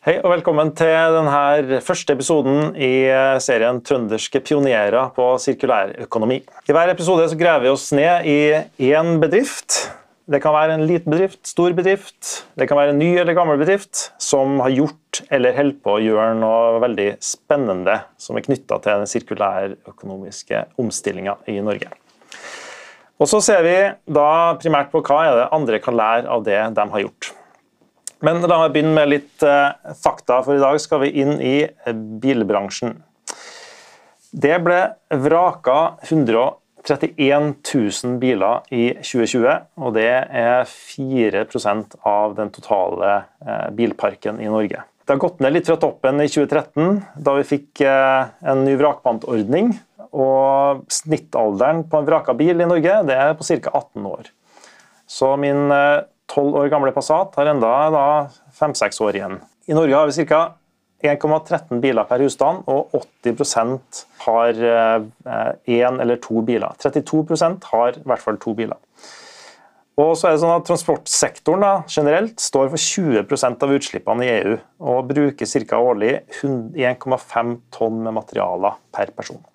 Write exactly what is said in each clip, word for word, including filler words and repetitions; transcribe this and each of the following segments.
Hei og velkommen til denne første episoden i serien Trønderske pionerer på sirkulærøkonomi. I hver episode så graver vi oss ned i en bedrift. Det kan være en liten bedrift, stor bedrift, det kan være en ny eller gammel bedrift som har gjort eller holdt på å gjøre noe veldig spennende som er knyttet til den sirkulærøkonomiske omstillingen i Norge. Og så ser vi da primært på hva er det andre kan lære av det de har gjort. Men la meg begynne med litt eh, fakta, for i dag skal vi inn i bilbransjen. Det ble vraka hundre og trettien tusen biler i tjue tjue, og det er fire prosent av den totale eh, bilparken i Norge. Det har gått ned litt fra toppen i tjue tretten, da vi fikk eh, en ny vrakpantordning, og snittalderen på en vraka bil i Norge det er på ca atten år. Så min eh, tolv år gamle Passat har enda fem seks år igjen. I Norge har vi ca en komma tretten biler per husstand, og åtti prosent har én eller to biler. trettito prosent har i hvert fall to biler. Og så er det sånn at transportsektoren da, generelt står for tjue prosent av utslippene i E U, og bruker ca årlig en komma fem tonn med materialer per person.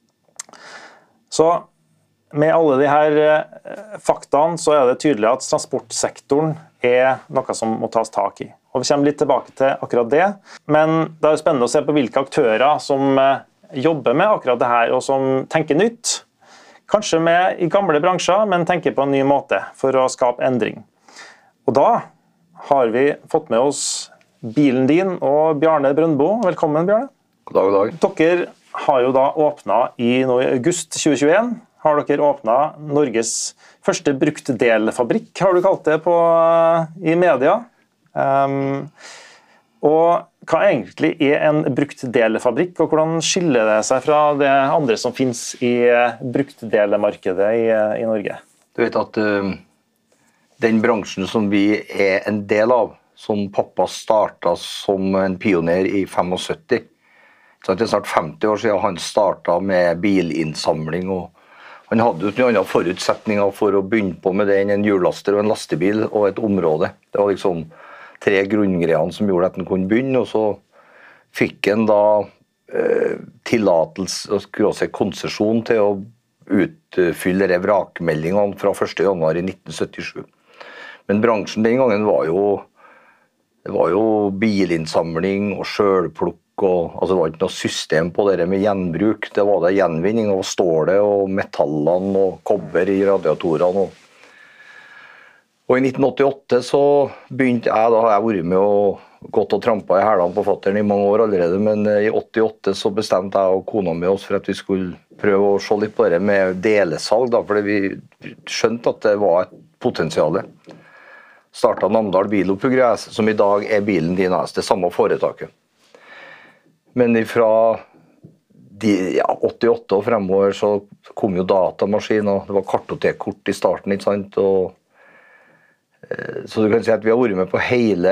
Så med alle de her faktaene så er det tydelig at transportsektoren er noe som må tas tak i. Og vi kommer litt tilbake til akkurat det, men det er spennende å se på hvilke aktører som jobber med akkurat det her og som tenker nytt. Kanskje med i gamle bransjer, men tenker på en ny måte for å skape endring. Og da har vi fått med oss bilen din og Bjarne Brøndbo. Velkommen, Bjarne. God dag, god dag. Dere har jo da åpnet i nå i august tjue tjueen. Har dere åpnet Norges første bruktdelfabrikk, har du kalt det på, i media. Um, og hva egentlig er en bruktdelfabrikk, og hvordan skiller det seg fra det andre som finnes i bruktdelemarkedet i, i Norge? Du vet at uh, den bransjen som vi er en del av, som pappa startet som en pioner i syttifem, så det er snart femti år siden han startet med bilinnsamling, og han hadde jo noen andre forutsetninger for å begynne på med det enn en hjullaster og en lastebil og et område. Det var liksom tre grunngreiene som gjorde at han kunne begynne, og så fikk han da eh, tillatelse og skulle også konsesjon til å utfylle de vrakmeldingene fra første januar i nitten syttisju. Men bransjen den gangen var jo, det var jo bilinnsamling og selvplukk. Og, altså det var ikke noe system på det med gjenbruk. Det var det gjenvinning av stålet og metallene og kobber i radiatorene. Og, og i nitten åttiåtte så begynte jeg, da har jeg vært med og gått og trampet i hælene på fatteren i mange år allerede, men i åttiåtte så bestemte jeg og kona med oss for at vi skulle prøve å se litt på det med delesalg, da, fordi vi skjønte at det var et potensial. Startet Namdal Bilopphugger A S, som i dag er Bilen Din A S, det samme foretaket. Men fra de, ja, åttiåtte og fremover så kom jo datamaskiner, det var kartotekkort i starten, ikke sant? Og, eh, så du kan si at vi har vært med på hele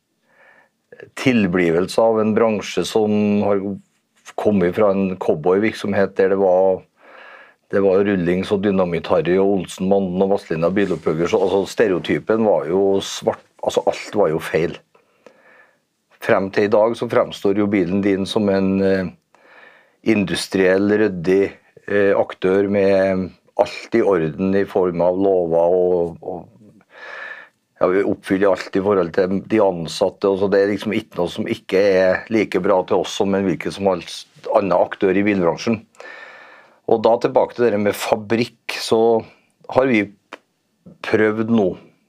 tilblivelse av en bransje som har kommet fra en cowboy-virksomhet der det var, det var Rullings og Dynamitt-Harry og Olsen-mannen og Vazelina Bilopphugger, så altså, stereotypen var jo svart, altså alt var jo feil. Frem til i dag så fremstår jo Bilen Din som en eh, industriell, ryddig eh, aktør med alt i orden i form av lover og, og ja, vi oppfyller alt i forhold til de ansatte. Og så det er liksom ikke noe som ikke er like bra til oss som en hvilken som helst annen aktør i bilbransjen. Og da tilbake til det med fabrikk, så har vi prøvd nå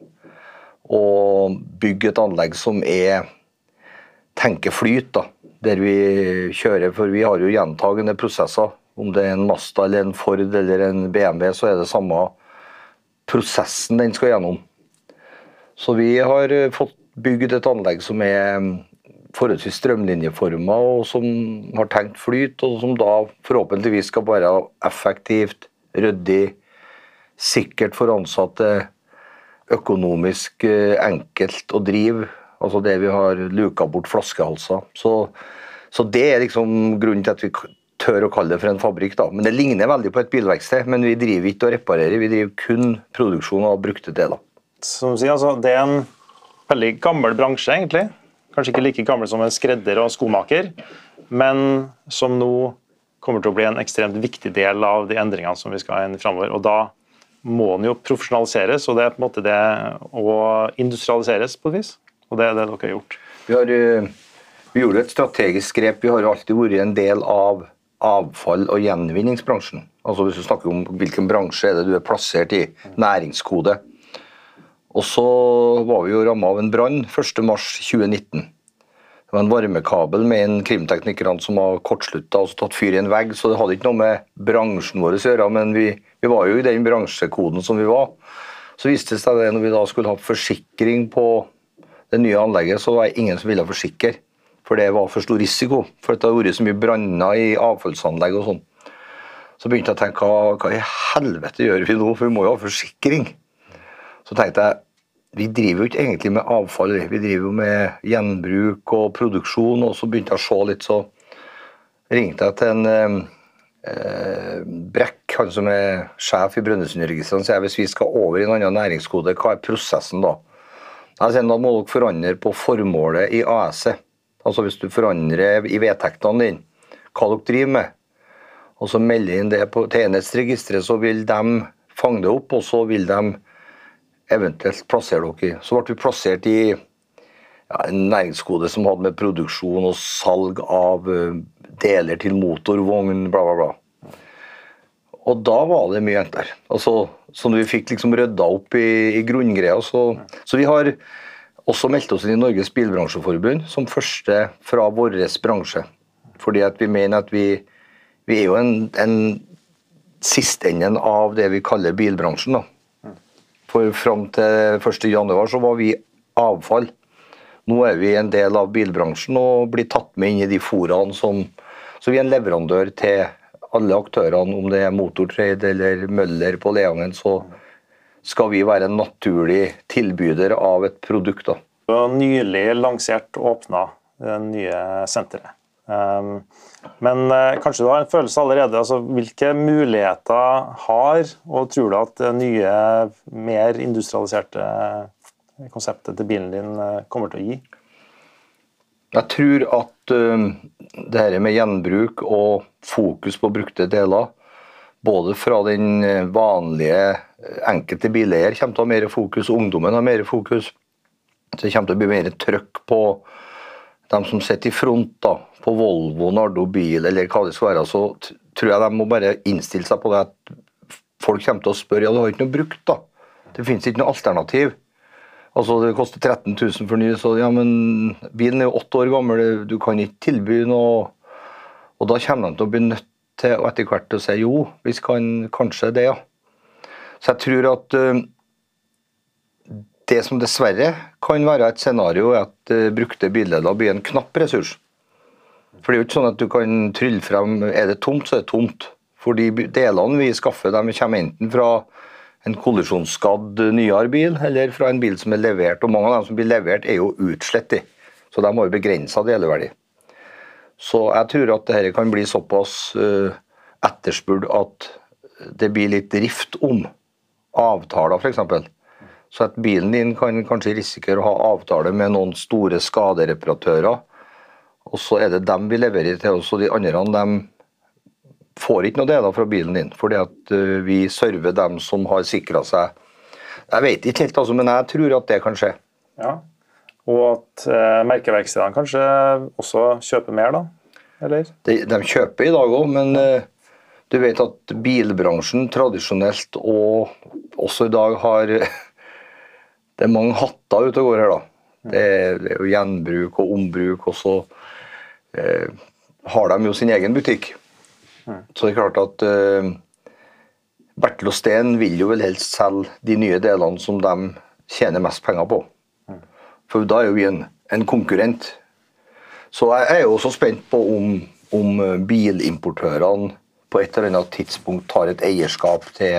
å bygge et anlegg som er tenke flyt da, der vi kjører, for vi har jo gjentagende prosesser. Om det er en Mazda eller en Ford eller en B M W, så er det samme prosessen den skal gjennom. Så vi har fått bygd et anlegg som er forholdsvis strømlinjeformet, og som har tenkt flyt, og som da forhåpentligvis skal være effektivt, ryddig, sikkert for ansatte, økonomisk enkelt å drive. Altså det vi har luka bort flaskehalser. Så, så det er liksom grunnen til at vi tør å kalle det for en fabrikk da. Men det ligner veldig på et bilverksted, men vi driver ikke og reparerer, vi driver kun produksjon av brukte deler. Som du sier, altså, det er en veldig gammel bransje egentlig. kanskje ikke like gammel som en skredder og skomaker, men som nå kommer til å bli en ekstremt viktig del av de endringene som vi skal ha inn fremover. Og da må den jo profesjonaliseres, og det er på en måte det å industrialiseres på et vis. Og det er det dere har gjort. Vi, har, vi gjorde et strategisk grep. Vi har alltid vært en del av avfall- og gjenvinningsbransjen. Altså hvis du snakker om hvilken bransje er det du er plassert i, næringskode. Og så var vi jo rammet av en brann første mars tjue nitten. Det var en varmekabel med en krimteknikerne som har kortsluttet og tatt fyr i en vegg, så det hadde ikke noe med bransjen vår å gjøre, men vi, vi var jo i den bransjekoden som vi var. Så viste det seg det når vi da skulle ha forsikring på det nye anlegget, så var det ingen som ville forsikre, for det var for stor risiko, for det hadde vært så mye branner i avfallsanlegg og sånn. Så begynte jeg å tenke, hva, hva i helvete gjør vi nå, for vi må jo ha forsikring. Så tenkte jeg, vi driver jo ikke egentlig med avfall, vi driver jo med gjenbruk og produksjon, og så begynte jeg å se litt, så ringte jeg til en eh, Brekk, han som er sjef i Brønnøysundregistrene, og sier hvis vi skal over i en annen næringskode, hva er prosessen da? Jeg sier, da må dere forandre på formålet i A S-et, altså hvis du forandrer i vedtektene din, hva dere driver med, og så melder inn det på, til enhetsregisteret, så vil de fange det opp, og så vil de eventuelt plassere dere i. Så ble vi plassert i ja, en næringskode som hadde med produksjon og salg av uh, deler til motorvogn, bla bla bla. Og da var det mye enklere. Altså, så når vi fikk liksom rydda opp i, i grunngreia, så, så vi har også meldt oss inn i Norges Bilbransjeforbund som første fra vår bransje. Fordi at vi mener at vi, vi er jo en, en sistenden av det vi kaller bilbransjen da. For frem til første januar så var vi avfall. Nå er vi en del av bilbransjen og blir tatt med inn i de foraene som... Så vi er en leverandør til alle aktørene, om det er Motortrade eller Møller på Leangen, så skal vi være en naturlig tilbyder av et produkt da. Du har nylig lansert og åpnet det nye senteret. Um, men uh, kanskje du har en følelse allerede, altså, hvilke muligheter har og tror du at det nye, mer industrialiserte konseptet til bilen din uh, kommer til å gi? Jeg tror at uh, det her med gjenbruk og fokus på brukte deler, både fra den vanlige enkelte bileier kommer til å ha mer fokus, ungdommen har mer fokus, så det kommer til å bli mer trøkk på de som sitter i front da, på Volvo, Nardo bil eller hva det skal være, så tror jeg de må bare innstille seg på det at folk kommer til å spørre, ja du har ikke noe brukt da, det finnes ikke noe alternativ. Altså det koster tretten tusen for ny, så ja men bilen er jo åtte år gammel, du kan ikke tilby noe, og da kommer de til å bli nødt til å etter hvert til å si jo, vi kan kanskje det ja. Så jeg tror at uh, det som dessverre kan være et scenario er at uh, brukte bildeler blir en knapp ressurs. For det er jo ikke sånn at du kan trylle frem, er det tomt så er det tomt. For de delene vi skaffer, de kommer enten fra en kollisjonsskadd nyere bil, eller fra en bil som er levert, og mange av dem som blir levert er jo utslett i. Så de har jo begrenset deleverdi. Så jeg tror at dette kan bli såpass uh, etterspurt at det blir litt rift om avtaler for eksempel. Så at bilen din kan kanskje risikere å ha avtale med noen store skadereparatører, og så er det dem vi leverer til oss, og de andre de får ikke noe deler fra bilen din, fordi at uh, vi server dem som har sikret seg. Jeg vet ikke helt, altså, men jeg tror at det kan skje. Ja, og at uh, merkeverkstedene kanskje også kjøper mer da, eller? De, de kjøper i dag også, men uh, du vet at bilbransjen tradisjonelt og også i dag har, det er mange hatter ute og går her da. Det er, det er jo gjenbruk og ombruk, og så uh, har de jo sin egen butikk. Så det er klart at uh, Bertel og Steen vil jo vel helst selge de nye delene som de tjener mest penger på. For da er jo vi en, en konkurrent. Så jeg er jo også spent på om, om bilimportørene på et eller annet tidspunkt tar et eierskap til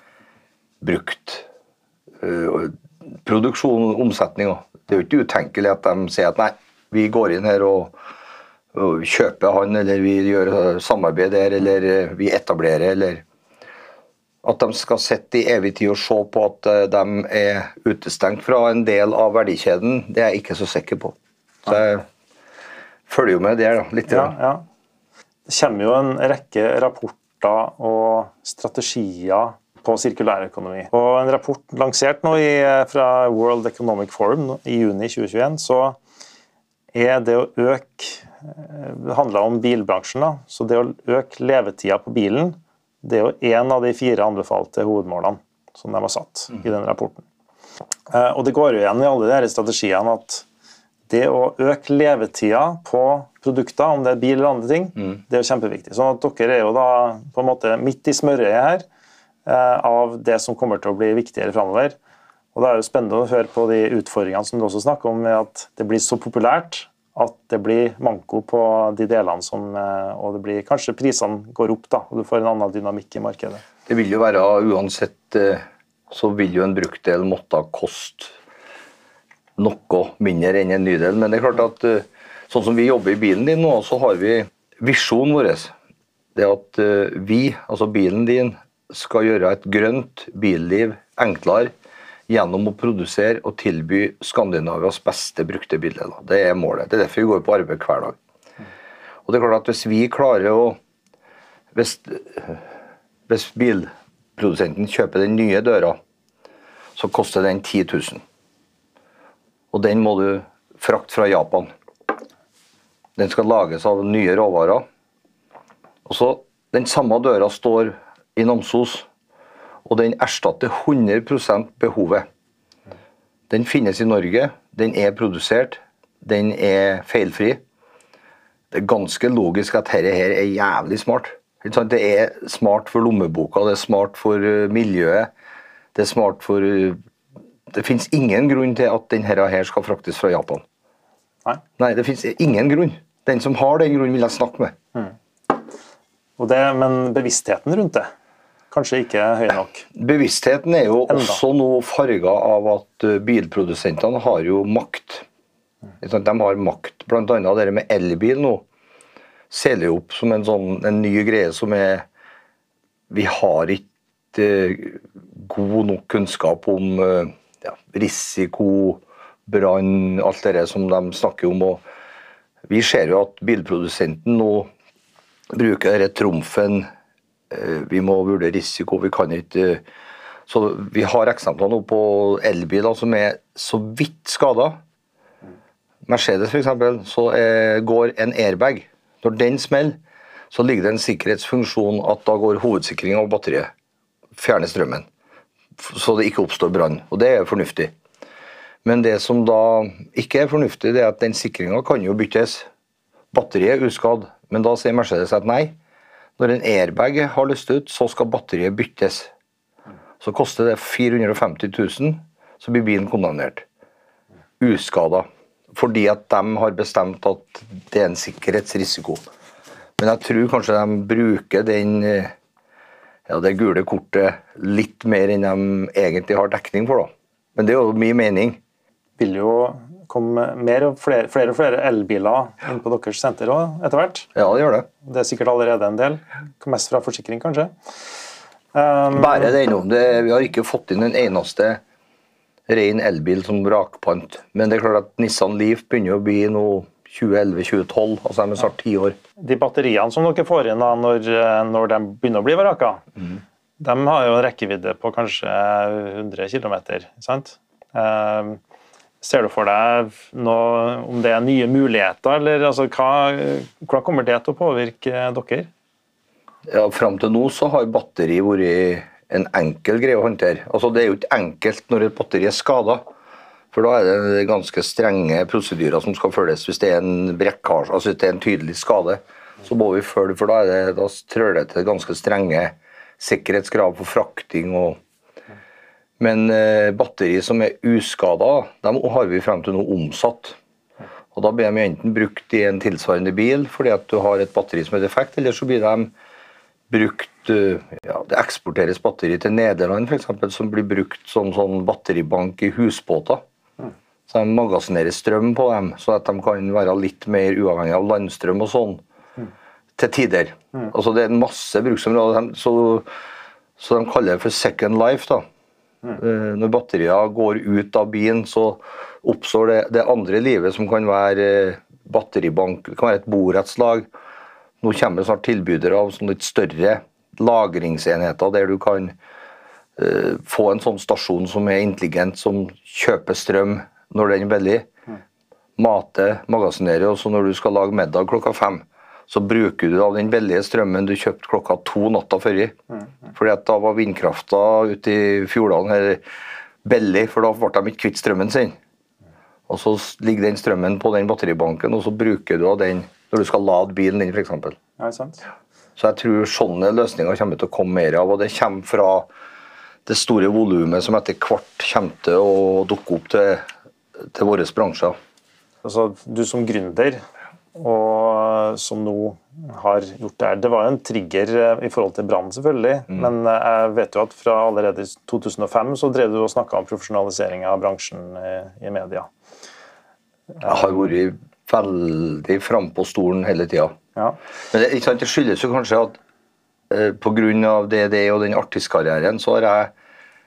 brukt uh, produksjon og omsetninger. Det er jo ikke utenkelig at de sier at nei, vi går inn her og kjøper han, eller vi gjør samarbeid der, eller vi etablerer, eller at de skal sette i evig tid og se på at de er utestengt fra en del av verdikjeden, det er jeg ikke så sikker på. Så jeg følger jo med der da, litt. Ja, ja. Det kommer jo en rekke rapporter og strategier på sirkulærøkonomi. Og en rapport lansert nå i, fra World Economic Forum i juni tjue tjueen, så er det å øke, det handler om bilbransjen da, så det å øke levetida på bilen, det er jo en av de fire anbefalte hovedmålene som de har satt i den rapporten. Og det går jo igjen i alle de strategiene at det å øke levetida på produkter, om det er bil eller andre ting, mm. det er jo kjempeviktig. Sånn at dere er jo da på en måte midt i smørøyet her, av det som kommer til å bli viktigere fremover. Og det er jo spennende å høre på de utfordringene som du også snakker om, med at det blir så populært at det blir manko på de delene som, og det blir, kanskje prisene går opp da, og du får en annen dynamikk i markedet. Det vil jo være, uansett, så vil jo en bruktdel måtte koste noe mindre enn en nydel, men det er klart at sånn som vi jobber i bilen din nå, så har vi visjonen vår. Det at vi, altså bilen din, skal gjøre et grønt billiv enklere gjennom å produsere og tilby Skandinavias beste brukte biler. Det er målet. Det er derfor vi går på arbeid hver dag. Og det er klart at hvis vi klarer å, hvis, hvis bilprodusenten kjøper den nye døra, så koster den ti tusen. Og den må du frakte fra Japan. Den skal lages av nye råvarer. Og så den samme døra står i Namsos, og den erstatter hundre prosent behovet. Den finnes i Norge, den er produsert, den er feilfri. Det er ganske logisk at dette her er jævlig smart. Det er smart for lommeboka, det er smart for miljøet, det er smart for... Det finnes ingen grunn til at denne her skal fraktes fra Japan. Nei. Nei, det finnes ingen grunn. Den som har den grunnen vil jeg snakke med. Mm. Og det, men bevisstheten rundt det? Kanskje ikke høy nok. Bevisstheten er jo Enda. også noe farget av at bilprodusentene har jo makt. De har makt, blant annet det med elbil nå, selger opp som en, sånn, en ny greie som er, vi har ikke god nok kunnskap om ja, risiko, brann, alt det som de snakker om. Og vi ser jo at bilprodusenten nå bruker denne trumfen. Vi må vurdere risiko, vi kan ikke... Så vi har eksempler nå på elbiler som er så vidt skadet. Mercedes for eksempel, så er, går en airbag. Når den smeller, så ligger det en sikkerhetsfunksjon at da går hovedsikringen av batteriet. Fjerne strømmen. Så det ikke oppstår brann. Og det er fornuftig. Men det som da ikke er fornuftig, det er at den sikringen kan jo byttes. Batteriet er uskadd, men da sier Mercedes at nei. Når en airbag har lyst ut, så skal batteriet byttes. Så koster det fire hundre og femti tusen, så blir bilen kondemnert. Uskadet. Fordi at de har bestemt at det er en sikkerhetsrisiko. Men jeg tror kanskje de bruker den, ja, det gule kortet litt mer enn de egentlig har dekning for. Da. Men det er jo mye mening. Vil jo komme mer og flere, flere og flere elbiler inn på deres senter også, etter hvert. Ja, det gjør det. Det er sikkert allerede en del. Mest fra forsikring, kanskje. Um, Bare det innom. Det, vi har ikke fått inn en eneste ren elbil som vrakpant. Men det er klart at Nissan Leaf begynner å bli noe tjue elleve tjue tolv, altså de er snart ti år. De batteriene som dere får inn da, når, når de begynner å bli vraka, mm. de har jo en rekkevidde på kanskje hundre kilometer, sant? Um, Ser du for deg noe, om det er nye muligheter, eller altså, hva, hvordan kommer det til å påvirke dere? Ja, frem til nå så har batteri vært en enkel greie å håndtere. Altså, det er jo ikke enkelt når et batteri er skadet, for da er det ganske strenge prosedyrer som skal følges. Hvis det er en brekkasje, altså hvis det er en tydelig skade, så må vi følge, for da, er det, da trør det til ganske strenge sikkerhetskrav for frakting og Men eh, batteri som er uskadet, de har vi frem til noe omsatt. Og da blir de enten brukt i en tilsvarende bil, fordi at du har et batteri som er defekt, eller så blir de brukt, ja, det eksporteres batteri til Nederland for eksempel, som blir brukt som sånn batteribank i husbåter. Så de magasinerer strøm på dem, så at de kan være litt mer uavhengig av landstrøm og sånn, til tider. Altså det er en masse bruksområder, så, så de kaller det for second life da. Mm. Når batterier går ut av bilen, så oppstår det, det andre livet som kan være batteribank, det kan være et borettslag. Nå kommer det snart tilbydere av sånne litt større lagringsenheter der du kan uh, få en sånn stasjon som er intelligent, som kjøper strøm når den er billig, mate, magasinerer, og så når du skal lage middag klokka fem, så bruker du av den billige strømmen du kjøpte klokka to natta før i. Fordi at da var vindkrafta ute i fjordene her billig, for da ble de ikke kvitt strømmen sin. Og så ligger den strømmen på den batteribanken, og så bruker du av den når du skal lade bilen din, for eksempel. Ja, sant. Så jeg tror sånne løsninger kommer til å komme mer av, og det kommer fra det store volumet som etter hvert kommer til å dukke opp til, til våre bransjer. Altså, du som gründer, og som nå har gjort det her. Det var jo en trigger i forhold til brann selvfølgelig, mm. men jeg vet jo at fra allerede i to tusen og fem så drev du og snakket om profesjonalisering av bransjen i, i media. Jeg har vært veldig frem på stolen hele tiden. Ja. Men det, ikke sant, det skyldes jo kanskje at eh, på grunn av det, det og den artistkarrieren så har jeg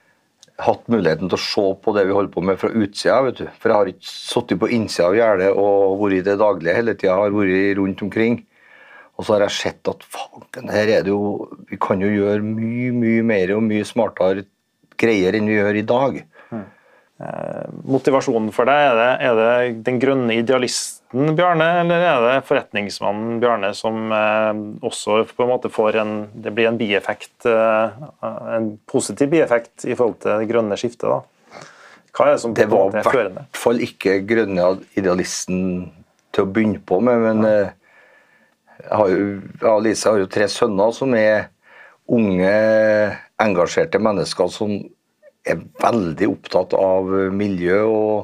hatt muligheten til å se på det vi holder på med fra utsida, vet du. For jeg har ikke suttet på innsida av gjerdet og vært i det daglige hele tiden, jeg har vært rundt omkring. Og så har jeg sett at faen, her er det jo, vi kan jo gjøre mye, mye mer og mye smartere greier enn vi gjør i dag. Mm. Eh, motivasjonen for deg, er det, er det den grønne idealisten Bjarne, eller er det forretningsmannen Bjarne som eh, også på en måte får en, det blir en bieffekt, eh, en positiv bieffekt i forhold til det grønne skiftet da? Hva er det som det var er førende? I hvert fall ikke grønne idealisten til å begynne på med, men eh, jeg har jo, ja, Lise har jo tre sønner som er unge, engasjerte mennesker som er veldig opptatt av miljø og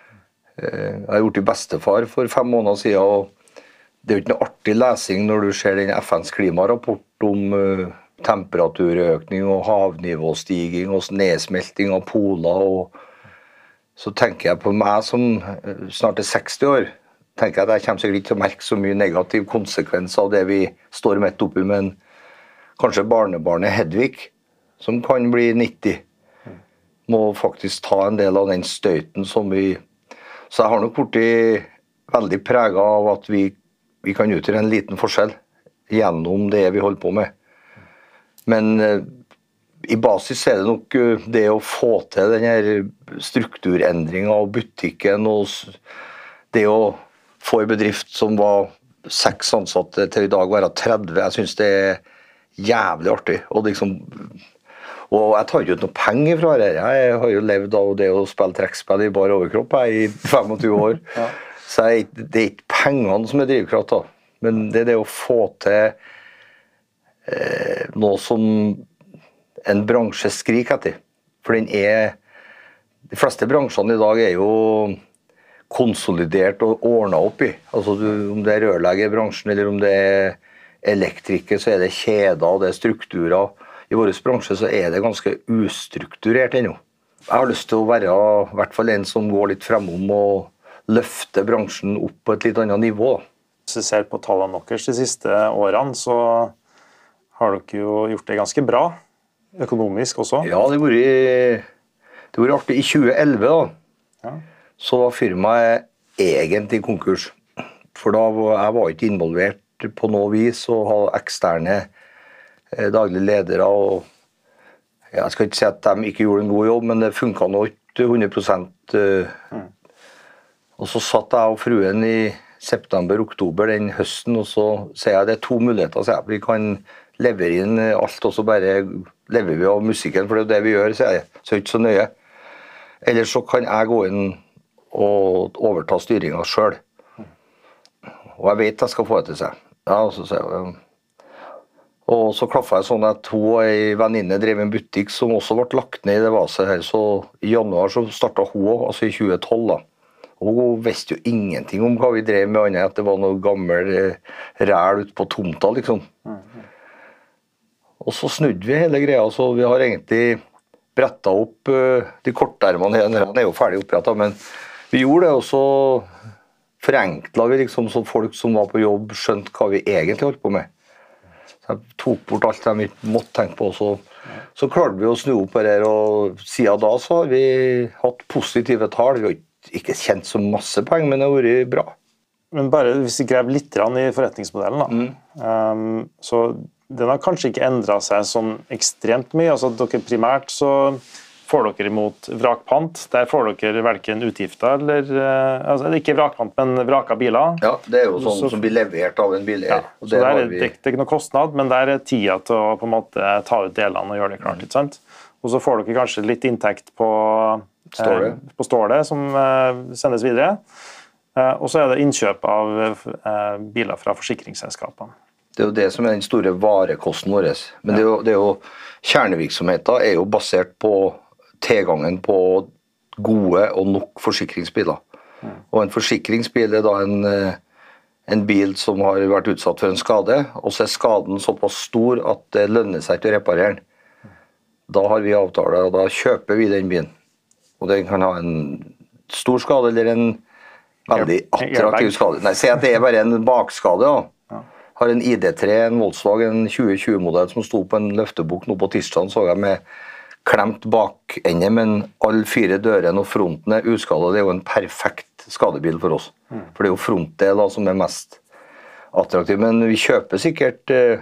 jeg har gjort det bestefar for fem måneder siden, og det er jo ikke noe artig lesing når du ser den F N's klimarapport om uh, temperaturøkning og havnivåstiging og nedsmelting av poler. Og så tenker jeg på meg som snart er seksti år, tenker jeg at jeg kommer sikkert ikke til å merke så mye negativ konsekvens av det vi står midt oppi, men kanskje barnebarnet Hedvig, som kan bli nitti, må faktisk ta en del av den støyten som vi. Så jeg har nok blitt veldig preget av at vi, vi kan utgjøre en liten forskjell gjennom det vi holder på med. Men eh, i basis er det nok det å få til denne strukturendringen av butikken og det å få en bedrift som var seks ansatte til i dag være tretti. Jeg synes det er jævlig artig. Og liksom Og jeg tar jo ikke noe penger fra det. Jeg har jo levd av det å spille trekkspill i bar overkropp jeg, i tjuefem år. Ja. Så jeg, det er ikke pengene som er drivkraft da. Men det er det å få til eh, noe som en bransje skriker etter. For den er, de fleste bransjene i dag er jo konsolidert og ordnet opp i. Altså du, om det er rørleggerbransjen eller om det er elektriker, så er det kjeder og det er strukturer. I vår bransje så er det ganske ustrukturert ennå. Jeg har lyst til å være i hvert fall en som går litt fremom og løfte bransjen opp på et litt annet nivå. Hvis du ser på tallene deres de siste årene, så har dere jo gjort det ganske bra, økonomisk også. Ja, det har vært, det har vært artig. I tjue elleve da, ja. Så var firmaet egentlig konkurs. For da var jeg var ikke involvert på noe vis og hadde eksterne daglige ledere, og jeg skal ikke si at de ikke gjorde en god jobb, men det funket nå ikke hundre prosent. Mm. Og så satt jeg og fruen i september, oktober den høsten, og så sier jeg det er to muligheter, så jeg, vi kan levere inn alt, og så bare lever vi av musikken, for det er det vi gjør, sier jeg, så er det ikke så nøye. Eller så kan jeg gå inn og overta styringen selv. Og jeg vet jeg skal få det til seg. Ja, og så sier jeg, og så klaffet jeg sånn at hun og en venninne drev en butikk som også ble lagt ned i det vaset her, så i januar så startet hun også, altså i tjue tolv da. Og hun visste jo ingenting om hva vi drev med, annet at det var noe gammel ræl ute på tomta, liksom. Mm-hmm. Og så snudde vi hele greia, så vi har egentlig brettet opp uh, de kortermene her, den er jo ferdig opprettet, men vi gjorde det, og så forenklet vi liksom så folk som var på jobb skjønte hva vi egentlig holdt på med. Så jeg tok bort alt de ikke måtte tenke på, så, så klarte vi å snu opp her, og siden da så har vi hatt positive tall. Vi har ikke ikke kjent så masse penger, men det har vært bra. Men bare hvis vi grev litt i forretningsmodellen da, mm. um, så den har kanskje ikke endret seg sånn ekstremt mye. Altså dere primært så får dere imot vrakpant. Der får dere hverken utgifter eller, uh, altså ikke vrakpant, men vraka biler. Ja, det er jo sånn så, som blir levert av en bileier. Ja, så der er det ikke noe kostnad, men der er tida til å på en måte ta ut delene og gjøre det klart, ikke sant? Og så får dere kanskje litt inntekt på stålet, uh, på stålet som uh, sendes videre. Uh, og så er det innkjøp av uh, biler fra forsikringsselskapene. Det er jo det som er den store varekosten vår. Men ja. det, er jo, det er jo, kjernevirksomheten er jo basert på tilgangen på gode og nok forsikringsbiler. Mm. Og en forsikringsbil er da en, en bil som har vært utsatt for en skade, og så er skaden såpass stor at det lønner seg til å reparere den. Da har vi avtale, og da kjøper vi den bilen. Og den kan ha en stor skade eller en veldig attraktiv skade. Nei, se at det er bare en bakskade. Ja. Ja. Har en I D tre, en Volkswagen tjue tjue-modell som sto på en løftebok nå på tirsdagen, så jeg med klemt bakende, men alle fire dørene og fronten er uskadet. Det er jo en perfekt skadebil for oss. Mm. For det er jo frontdelen som er mest attraktiv. Men vi kjøper sikkert eh,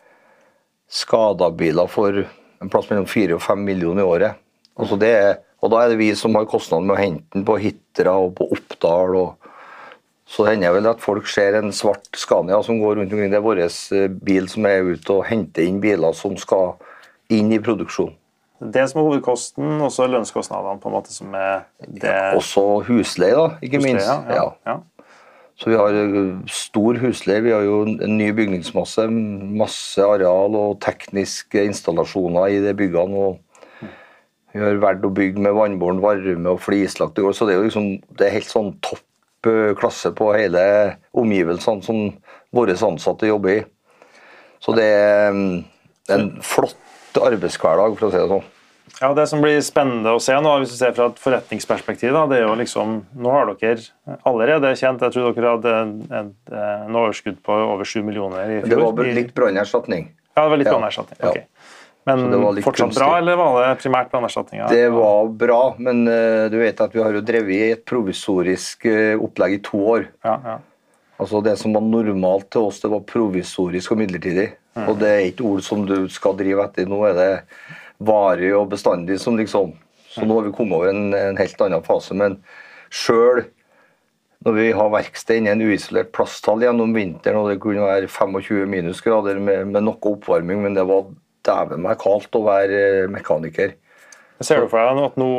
skadebiler for en plass mellom fire og fem millioner i året. Altså det er Og da er det vi som har kostnaden med å hente den på Hitra og på Oppdal. Og så hender jeg vel at folk ser en svart Scania som går rundt omkring. Det er vår bil som er ute og henter inn biler som skal inn i produksjon. Det som er hovedkosten, og så lønnskostnadene på en måte som er det... Ja, også husleie da, ikke husleie, minst. Ja, ja. Ja. Så vi har stor husleie, vi har jo en ny bygningsmasse, masse areal og tekniske installasjoner i de byggene, og vi har vært å bygge med vannbåren varme og flislagt, så det er jo liksom, det er helt sånn topp klasse på hele omgivelsene som våre ansatte jobber i. Så det er en flott arbeidshverdag, for å si det sånn. Ja, det som blir spennende å se nå, hvis du ser fra et forretningsperspektiv, da, det er jo liksom, nå har dere allerede kjent, jeg tror dere hadde en, en, en overskudd på over sju millioner i fjor. Det var litt brannerstatning. Ja, det var litt ja. brannerstatning, ok. Ja. Men fortsatt kunstig. Bra, eller var det primært brannerstatninger? Det var bra, men uh, du vet at vi har jo drevet i et provisorisk uh, opplegg i to år. Ja, ja. Altså det som var normalt til oss, det var provisorisk og midlertidig. Mm. Og det er ikke ord som du skal drive etter. Nå er det varig og bestandig som liksom... Så nå har vi kommet over en, en helt annen fase, men selv når vi har verksted inne i en uisolert plasstall gjennom vinteren, og det kunne være tjuefem minusgrader med, med noe oppvarming, men det var dæven meg kaldt å være mekaniker. Ser du for deg at nå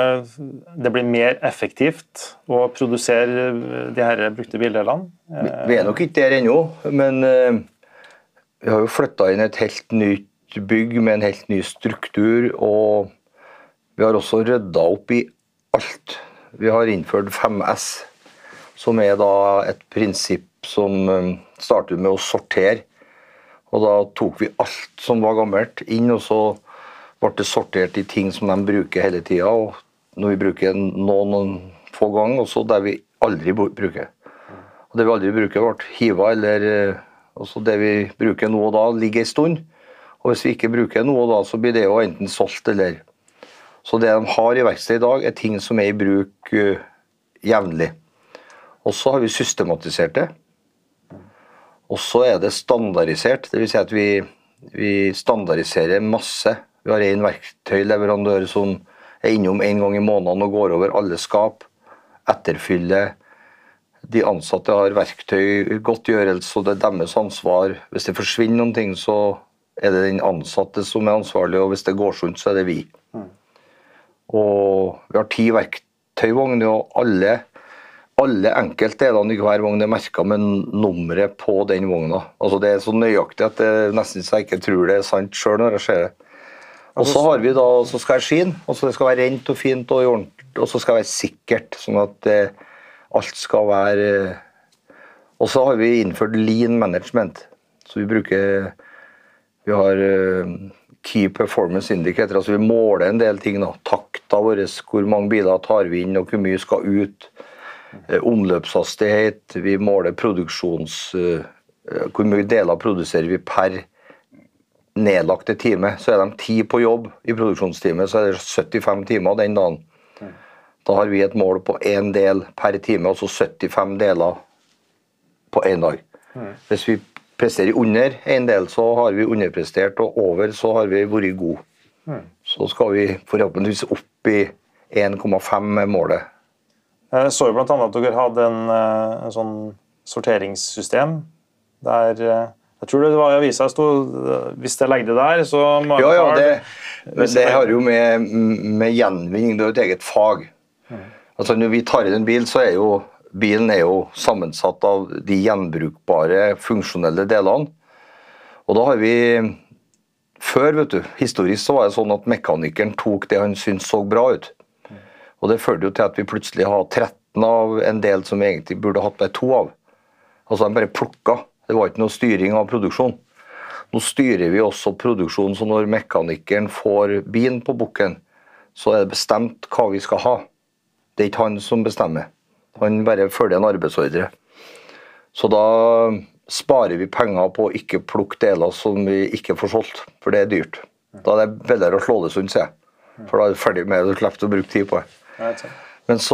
det blir mer effektivt å produsere de her brukte bildelene? Vi, vi er nok ikke der ennå, men uh, vi har jo flyttet inn et helt nytt bygg med en helt ny struktur, og vi har også ryddet opp i alt. Vi har innført fem S, som er da et prinsipp som um, starter med å sortere. Og da tok vi alt som var gammelt inn, og så ble det sortert i ting som de bruker hele tiden. Og når vi bruker noen, noen få ganger, og så det vi aldri bruker. Og det vi aldri bruker ble hivet, eller også det vi bruker nå og da ligger en stund. Og hvis vi ikke bruker noe da, så blir det jo enten solgt eller... Så det de har i verksted i dag er ting som er i bruk uh, jevnlig. Og så har vi systematisert det. Og så er det standardisert, det vil si at vi, vi standardiserer masse. Vi har en verktøyleverandør som er innom en gang i måneden og går over alle skap, etterfyller. De ansatte har verktøy, godtgjørelse, og det er deres ansvar. Hvis det forsvinner noen ting, så er det den ansatte som er ansvarlig, og hvis det går sunt, så er det vi. Mm. Og vi har ti verktøyvogner, og alle... Alle enkeltdelene i hver vogn er merket med nummeret på den vogna. Altså det er så nøyaktig at det nesten så jeg ikke tror det er sant selv når jeg ser det. Og så har vi da, så skal det skine, og så det skal være rent og fint og ordentlig, og så skal det være sikkert, sånn at eh, alt skal være... Og så har vi innført lean management, så vi bruker... Vi har uh, key performance indicator, altså vi måler en del ting da, takta våre, hvor mange biler tar vi inn og hvor mye skal ut. Omløpshastighet, vi måler produksjons... Hvor mye deler produserer vi per nedlagte time. Så er de ti på jobb i produksjonstime, så er det syttifem timer den dagen. Da har vi et mål på en del per time, altså syttifem deler på en dag. Mm. Hvis vi presterer under en del, så har vi underprestert, og over så har vi vært god. Mm. Så skal vi forhåpentligvis opp i en komma fem med målet. Jeg så jo blant annet at dere hadde en, en sånn sorteringssystem der, jeg tror det var i avisa stod, hvis jeg legger det der, så må jeg... Ja, ja, det, det har jo med, med gjenvinning, det er jo et eget fag. Mm. Altså når vi tar inn en bil, så er jo bilen er jo sammensatt av de gjenbrukbare, funksjonelle delene. Og da har vi, før vet du, historisk så var det sånn at mekanikeren tok det han syntes så bra ut. Og det førte jo til at vi plutselig har tretten av en del som vi egentlig burde hatt bare to av. Altså de bare plukka. Det var ikke noe styring av produksjon. Nå styrer vi også produksjonen, så når mekanikeren får bilen på bukken, så er det bestemt hva vi skal ha. Det er ikke han som bestemmer. Han bare følger en arbeidsordre. Så da sparer vi penger på å ikke plukke deler som vi ikke får solgt, for det er dyrt. Da er det bedre å slå det sunt, sier jeg. For da er du ferdig med det, du slipper å bruke tid på det. Men så...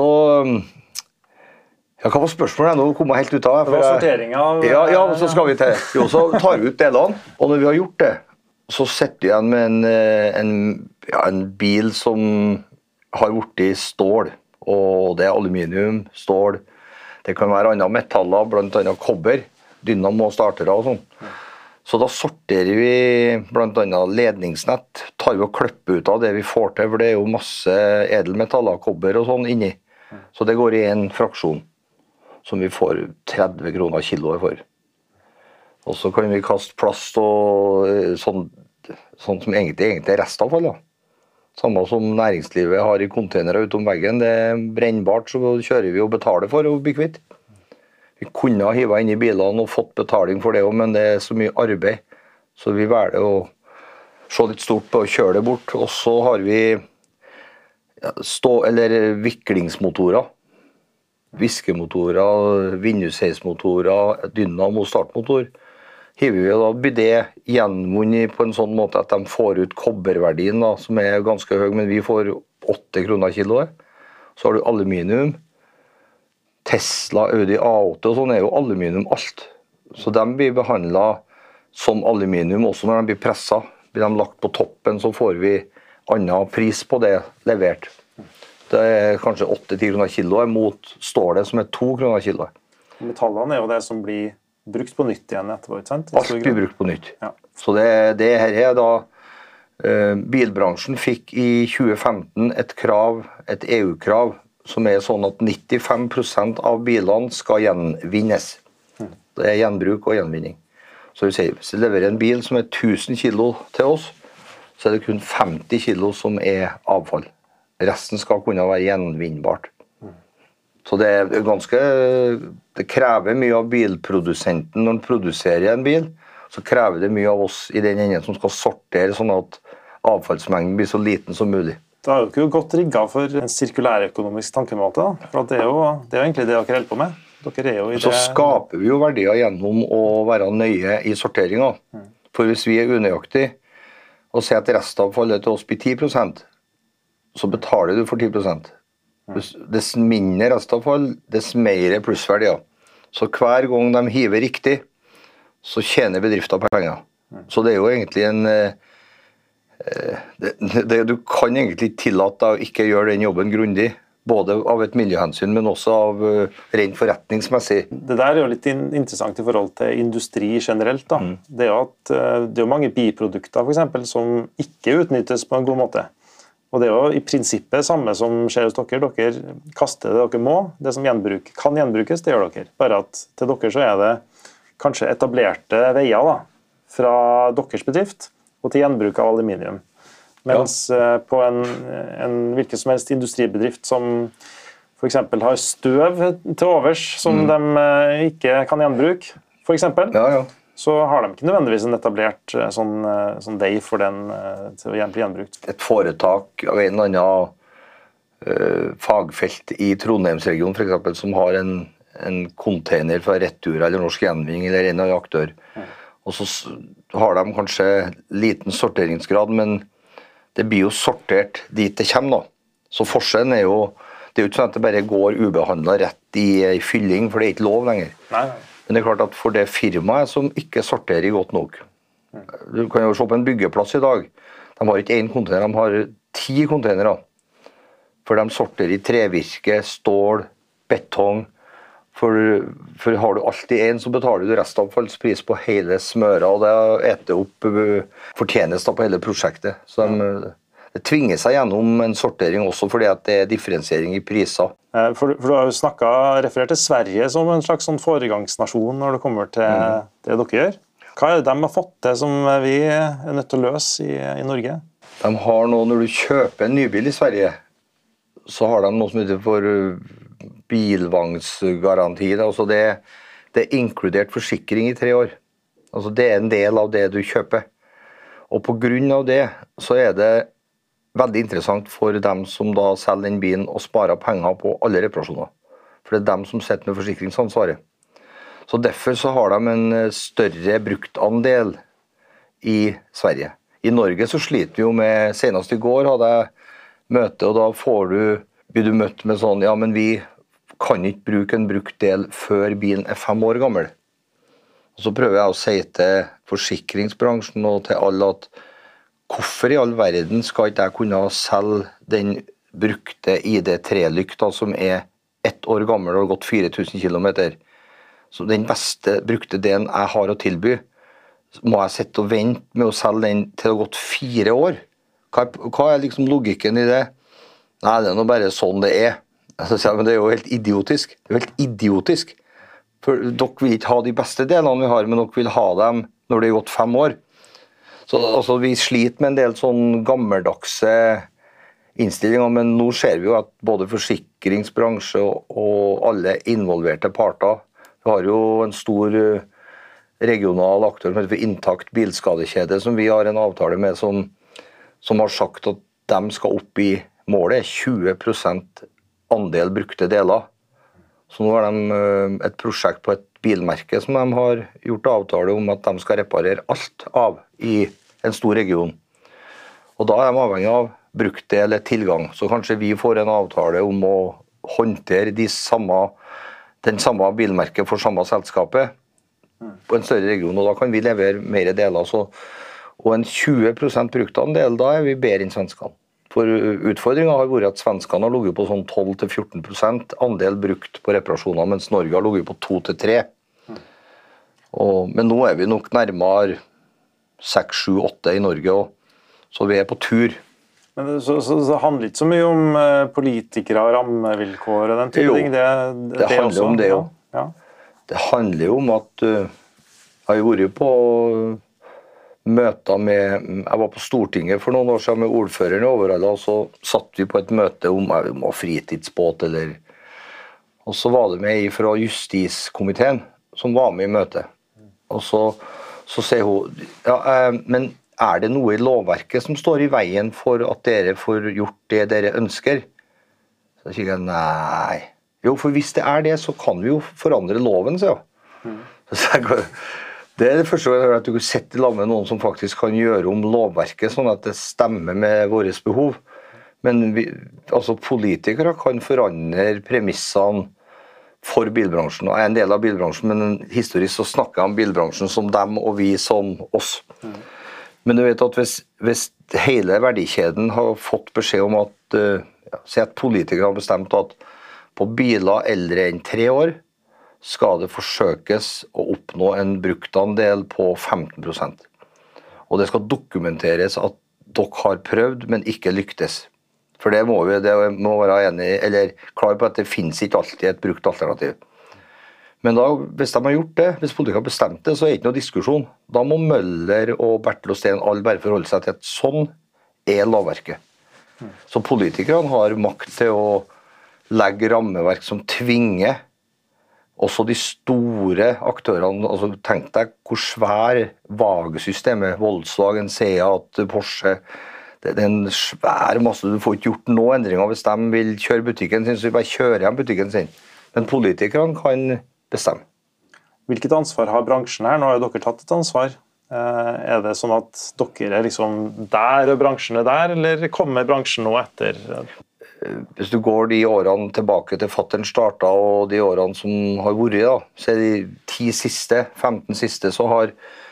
Ja, hva var spørsmålet? Nå kom jeg helt ut av det. Det var sortering av... Ja, ja, så skal vi til. Jo, så tar vi ut delene, og når vi har gjort det, så setter vi igjen med en, en, ja, en bil som har vært i stål. Og det er aluminium, stål, det kan være andre metaller, blant annet kobber, dynamo og startere og sånn. Så da sorterer vi blant annet ledningsnett, tar vi og klipper ut av det vi får til, for det er jo masse edelmetaller, kobber og sånn inni. Så det går i en fraksjon, som vi får tretti kroner kiloet for. Og så kan vi kaste plast og sånn, sånn som egentlig, egentlig er restavfall, da. Samme som næringslivet har i containere utom veggen. Det er brennbart, så kjører vi og betaler for å bli kvitt. Vi kunne ha hivet inn i bilene og fått betaling for det også, men det er så mye arbeid. Så vi velger å se litt stort på å kjøre det bort. Og så har vi ja, stå, eller viklingsmotorer. Viskemotorer, vindusheismotorer, dynamo, startmotor. Hiver vi, da blir det gjenvunnet på en sånn måte at de får ut kobberverdien, da, som er ganske høy, men vi får åtte kroner kiloet. Så har du aluminium. Tesla, Audi A åtte og sånn er jo aluminium alt. Så de blir behandlet som aluminium, også når de blir presset. Blir de lagt på toppen, så får vi annen pris på det levert. Det er kanskje åtte til ti kroner kiloet mot stålet som er to kroner kiloet. Metallene er jo det som blir brukt på nytt igjen etterpå, ikke sant? Alt blir brukt på nytt. Ja. Så det, det her er da eh, bilbransjen fikk i tjue femten et krav, et E U-krav, som er sånn at nittifem prosent av bilene skal gjenvinnes. Mm. Det er gjenbruk og gjenvinning. Så vi sier, hvis vi leverer en bil som er tusen kilo til oss, så er det kun femti kilo som er avfall. Resten skal kunne være gjenvinnbart. Så det er ganske, det krever mye av bilprodusenten når den produserer en bil, så krever det mye av oss i den enden som skal sortere sånn at avfallsmengden blir så liten som mulig. Det er jo ikke godt rigget for en sirkulærøkonomisk tankemåte, da. For det er, jo, det er jo egentlig det dere holder på med. Dere er jo i det... Så skaper vi jo verdier gjennom å være nøye i sorteringen. Mm. For hvis vi er unøyaktig og sier at restavfallet til oss blir ti prosent, så betaler du for ti prosent. Dess mindre restavfall, dess mer plussverdier. Så hver gang de hiver riktig, så tjener bedrifter penger. Så det er jo egentlig en... Det, det, du kan egentlig tillate deg å ikke gjøre den jobben grundig, både av et miljøhensyn, men også av rent forretningsmessig. Det der er jo litt interessant i forhold til industri generelt, da. Mm. Det er jo at det er jo mange biprodukter, for eksempel, som ikke utnyttes på en god måte. Og det er jo i prinsippet samme som skjer hos dere. Dere kaster det dere må. Det som gjenbruk, kan gjenbrukes, det gjør dere. Bare at til dere så er det kanskje etablerte veier da, fra deres bedrift og til gjenbruk av aluminium. Mens ja. På en, en hvilken som helst industribedrift som for eksempel har støv til overs, som mm. de ikke kan gjenbruke, for eksempel, ja, ja. så har de ikke nødvendigvis en etablert sånn, sånn vei for den til å bli gjenbrukt. Et foretak av en eller annen uh, fagfelt i Trondheimsregionen, for eksempel, som har en, en container fra Retur eller Norsk Gjenvinning eller en eller annen aktør. Mm. Og så har de kanskje liten sorteringsgrad, men det blir jo sortert dit det kommer da. Så forskjellen er jo, det er jo ikke sånn at det bare går ubehandlet rett i, i fylling, for det er ikke lov lenger. Nei, nei. Men det er klart at for det firmaet som ikke sorterer godt nok, du kan jo se på en byggeplass i dag, de har ikke en container, de har ti containere. For de sorterer i trevirke, stål, betong. For, for har du alltid en, så betaler du restavfallspris på hele smøret, og det eter opp fortjenester på hele prosjektet. Så de, det tvinger seg gjennom en sortering også fordi at det er differensiering i priser. For, for du har jo snakket, referert til Sverige som en slags sånn foregangsnasjon når det kommer til mm. det dere gjør. Hva er det de har fått til som vi er nødt til å løse i, i Norge? De har nå, når du kjøper en nybil i Sverige, så har de noe som heter for bilvognsgaranti. Altså det, det er inkludert forsikring i tre år. Altså det er en del av det du kjøper. Og på grunn av det så er det veldig interessant for dem som da selger den bilen og sparer penger på alle reparasjoner. For det er dem som sitter med forsikringsansvaret. Så derfor så har de en større bruktandel i Sverige. I Norge så sliter vi jo med, senest i går hadde jeg møte, og da får du, blir du møtt med sånn, ja, men vi kan ikke bruke en brukt del før bilen er fem år gammel. Og så prøver jeg å si til forsikringsbransjen og til alle at hvorfor i all verden skal ikke jeg kunne selge den brukte I D tre-lykta som er ett år gammel og har gått fire tusen kilometer. Så den beste brukte delen jeg har å tilby, må jeg sitte og vente med å selge den til det har gått fire år. Hva er, hva er liksom logikken i det? Nei, det er nå bare sånn det er. Men det er jo helt idiotisk. Det er jo helt idiotisk. For dere vil ikke ha de beste delene vi har, men dere vil ha dem når det har gått fem år. Så altså, vi sliter med en del sånn gammeldagse innstillinger, men nå ser vi jo at både forsikringsbransje og, og alle involverte parter, vi har jo en stor regional aktør som heter for Intakt bilskadekjede, som vi har en avtale med, som, som har sagt at de skal opp i målet tjue prosent andel brukte deler. Så nå har de et prosjekt på et bilmerke som de har gjort avtale om at de skal reparere alt av i en stor region. Og da er de avhengig av brukte eller tilgang, så kanskje vi får en avtale om å håndtere de samme, den samme bilmerket for samme selskapet på en større region, og da kan vi levere mer deler. Så, og en tjue prosent bruktandel, da er vi bedre enn svenskene. For utfordringen har vært at svenskene har ligget på sånn tolv til fjorten prosent andel brukt på reparasjoner, mens Norge har ligget på to til tre. Og, men nå er vi nok nærmere seks, sju, åtte i Norge, og, så vi er på tur. Men det, så, så, så det handler ikke så mye om uh, politikere og rammevilkår og den type ting? Det, det, det, det handler også om det jo. Ja. Det handler jo om at uh, jeg har vært på møter med, jeg var på Stortinget for noen år siden med ordføreren i Overhalla, og så satt vi på et møte om, om fritidsbåt, eller, og så var det med fra justiskomiteen som var med i møtet. Og så, så sier hun, ja, uh, men er det noe i lovverket som står i veien for at dere får gjort det dere ønsker? Så sier jeg, nei. Jo, for hvis det er det, så kan vi jo forandre loven, sier jeg. Mm. Så jeg, det er det første gang jeg hører at du kan sette i lag med noen som faktisk kan gjøre om lovverket, sånn at det stemmer med våre behov. Men vi, altså, politikere kan forandre premissene for bilbransjen. Og jeg er en del av bilbransjen, men historisk så snakker jeg om bilbransjen som dem og vi som oss. Mm. Men du vet at hvis, hvis hele verdikjeden har fått beskjed om at, uh, ja, si at politikere har bestemt at på biler eldre enn tre år skal det forsøkes å oppnå en bruktandel på femten prosent. Og det skal dokumenteres at dere har prøvd, men ikke lyktes. For det må vi det må være enig, eller klar på at det finnes ikke alltid et brukt alternativ. Men da, hvis de har gjort det, hvis politikere har bestemt det, så er det ikke noe diskusjon. Da må Møller og Bertel og Steen alle bare forholde seg til at sånn er lovverket. Så politikerne har makt til å legge rammeverk som tvinger også de store aktørene. Altså, tenk deg hvor svær vagesystemet, Volkswagen, Seat, Porsche, det er en svær masse, du får ikke gjort noen endringer hvis de vil kjøre butikken sin, så de bare kjører hjem butikken sin. Men politikerne kan bestemme. Hvilket ansvar har bransjen her? Nå har jo dere tatt et ansvar. Er det sånn at dere er liksom der og bransjen er der, eller kommer bransjen nå etter? hvis du går de årene tilbake til fatteren startet, og de årene som har vært, da, så er de ti siste, femten siste, så har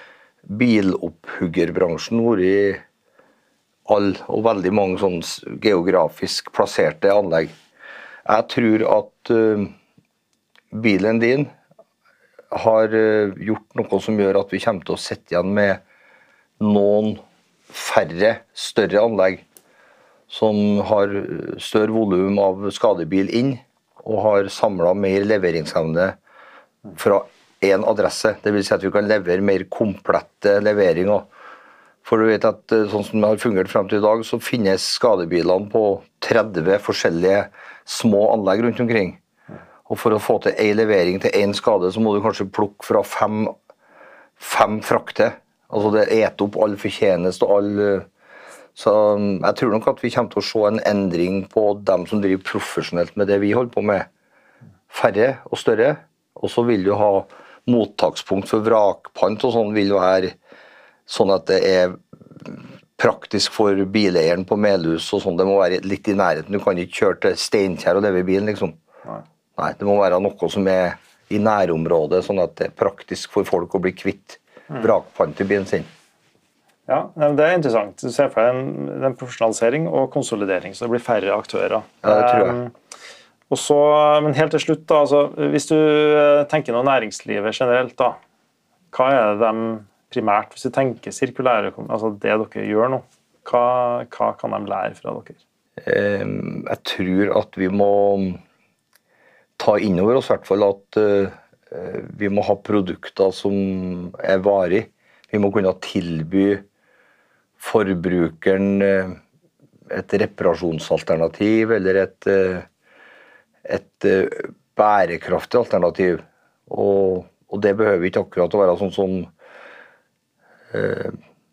biloppbyggerbransjen vært all, og veldig mange sånn geografisk plasserte anlegg. Jeg tror at uh, bilen din har uh, gjort noe som gjør at vi kommer til å sitte igjen med noen færre større anlegg som har større volum av skadebil inn og har samlet mer leveringsevne fra en adresse. Det vil si at vi kan levere mer komplette leveringer. For du vet at sånn som det har fungert frem til i dag, så finnes skadebilene på tretti forskjellige små anlegg rundt omkring. Og for å få til en levering til en skade, så må du kanskje plukke fra fem, fem frakter. Altså det eter opp all fortjeneste og all... Så jeg tror nok at vi kommer til å se en endring på dem som driver profesjonelt med det vi holder på med. Færre og større, og så vil du ha mottakspunkt for vrakpant og sånn vil være sånn at det er praktisk for bileieren på Melhus og sånn. Det må være litt i nærheten. Du kan ikke kjøre til Steinkjer og leve i bilen, liksom. Nei. Nei, det må være noe som er i nærområdet, sånn at det er praktisk for folk å bli kvitt vrakpant i bilen sin. Ja, det er interessant. Du ser for deg en, en profesjonalisering og konsolidering, så det blir færre aktører. Ja, det tror jeg. Um, og så, men helt til slutt, da, altså, hvis du tenker noe næringslivet generelt, da, hva er det de primært, hvis du tenker sirkulære, altså det dere gjør nå, hva, hva kan de lære fra dere? Um, jeg tror at vi må ta innover oss i hvert fall at uh, vi må ha produkter som er varig. Vi må kunne tilby forbrukeren et reparasjonsalternativ eller et, et bærekraftig alternativ. Og, og det behøver ikke akkurat å være sånn som eh,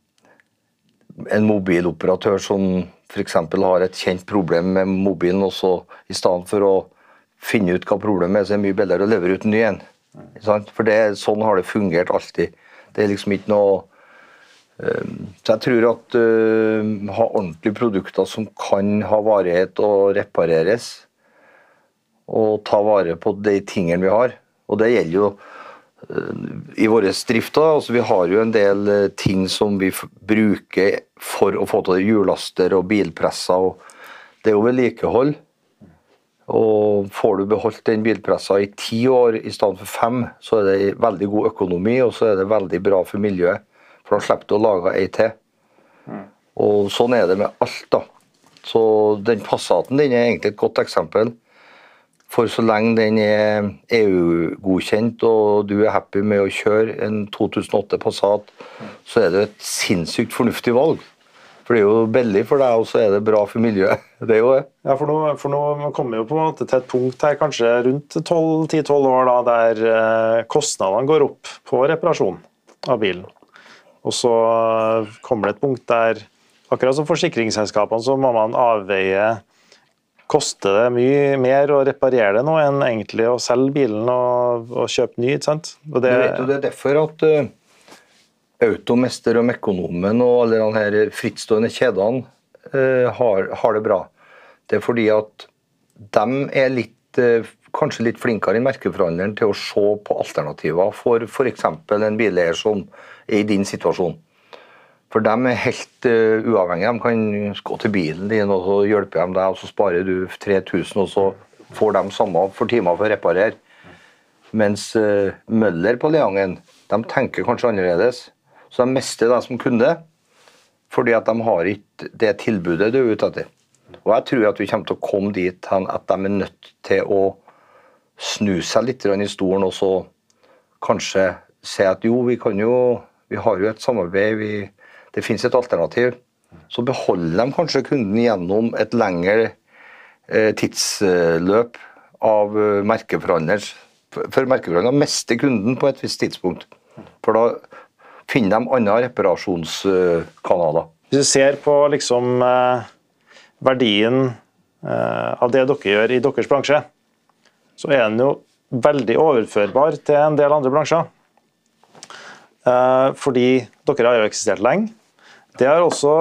en mobiloperatør som for eksempel har et kjent problem med mobilen, og så i stedet for å finne ut hva problemet er, så er det mye bedre å levere ut en ny en. For det, sånn har det fungert alltid. Det er liksom ikke noe... Så jeg tror at uh, ha ordentlige produkter som kan ha varighet og repareres, og ta vare på de tingene vi har. Og det gjelder jo uh, i våre drifter. Altså, vi har jo en del uh, ting som vi bruker for å få til hjullaster og bilpresser. Og det er jo vedlikehold. Og får du beholdt den bilpressen i ti år i stedet for fem, så er det veldig god økonomi, og så er det veldig bra for miljøet. For da slipper du å lage ei til. Mm. Og sånn er det med alt, da. Så den Passaten, den er egentlig et godt eksempel. For så lenge den er E U-godkjent, og du er happy med å kjøre en to tusen og åtte Passat, mm. så er det et sinnssykt fornuftig valg. For det er jo billig for deg, og så er det bra for miljøet. Det er jo det. Ja, for nå, for nå kommer vi jo på en måte til et punkt her, kanskje rundt ti tolv år, da, der eh, kostnadene går opp på reparasjon av bilen. Og så kommer det et punkt der, akkurat som forsikringsselskapene, så må man avveie, koster det mye mer å reparere det nå enn egentlig å selge bilen og, og kjøpe ny, ikke sant? Og det... Du vet jo, det er derfor at uh, Automester og Mekonomen og alle de her frittstående kjedene uh, har, har det bra. Det er fordi at de er litt, uh, kanskje litt flinkere i merkeforhandleren til å se på alternativer for for eksempel en bileier som er i din situasjon. For de er helt uh, uavhengige. De kan gå til bilen din, og så hjelper de deg, og så sparer du tre tusen, og så får de samme for timer for å reparere. Mens uh, Møller på Leangen, de tenker kanskje annerledes. Så de mister deg som kunde, fordi at de har ikke det tilbudet du er ute etter. Og jeg tror at vi kommer til å komme dit hen at de er nødt til å snu seg litt i stolen, og så kanskje si at jo, vi kan jo, vi har jo et samarbeid, vi, det finnes et alternativ. Så beholder de kanskje kunden gjennom et lengre eh, tidsløp av eh, merkeforhandler. For merkeforhandler mister kunden på et visst tidspunkt. For da finner de andre reparasjonskanaler. Hvis du ser på liksom eh, verdien eh, av det dere gjør i deres bransje, så er den jo veldig overførbar til en del andre bransjer. Eh, fordi dere har jo eksistert lenge. Det har også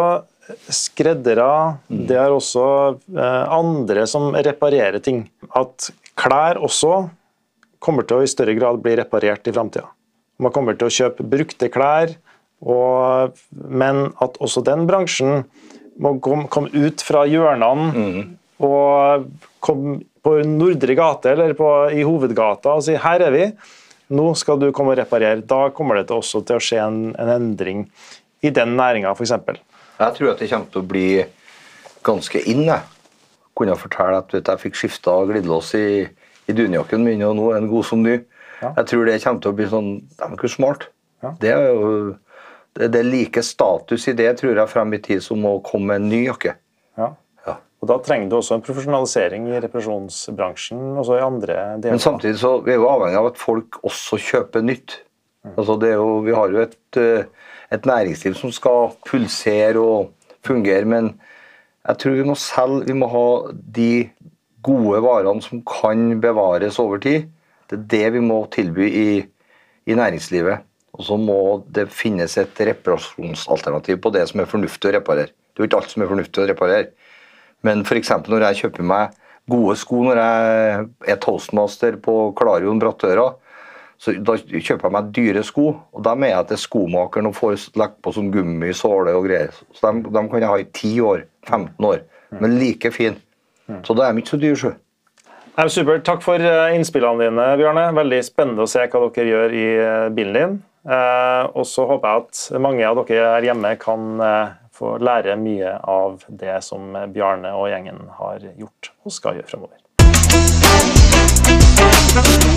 skreddere, det er også eh, andre som reparerer ting. At klær også kommer til å i større grad bli reparert i fremtiden. Man kommer til å kjøpe brukte klær, og, men at også den bransjen må komme kom ut fra hjørnene mm. og komme på Nordre gate eller på, i hovedgata og si her er vi, nå skal du komme og reparere. Da kommer det til også til å skje en, en endring i den næringen for eksempel. Jeg tror at det kommer til å bli ganske inn. Jeg kunne fortelle at vet, jeg fikk skiftet glidelås i, i dunjakken min, og nå er den god som ny. Ja. Jeg tror det kommer til å bli sånn, det er ikke smart. Ja. Det er jo det, det er like status i det, tror jeg, frem i tid som å komme med en ny jakke. Ja. Ja. Og da trenger du også en profesjonalisering i reparasjonsbransjen, også i andre deler. Men samtidig så er vi jo avhengig av at folk også kjøper nytt. Mm. Altså det er jo, vi har jo et, et næringsliv som skal pulsere og fungere, men jeg tror vi må selv, vi må ha de gode varene som kan bevares over tid. Det er det vi må tilby i, i næringslivet. Og så må det finnes et reparasjonsalternativ på det som er fornuftig å reparere. Det er jo ikke alt som er fornuftig å reparere. Men for eksempel når jeg kjøper meg gode sko, når jeg er toastmaster på Klarion Brattøra, så da kjøper jeg meg dyre sko, og da mener jeg at det er skomakeren og får lagt på som gummi, såle og greier. Så de, de kan jeg ha i ti år, femten år, men like fin. Så da er de ikke så dyr, så. Ja, super. Takk for innspillene dine, Bjarne. Veldig spennende å se hva dere gjør i bilen din. Eh, og så håper jeg at mange av dere her hjemme kan eh, få lære mye av det som Bjarne og gjengen har gjort og skal gjøre fremover.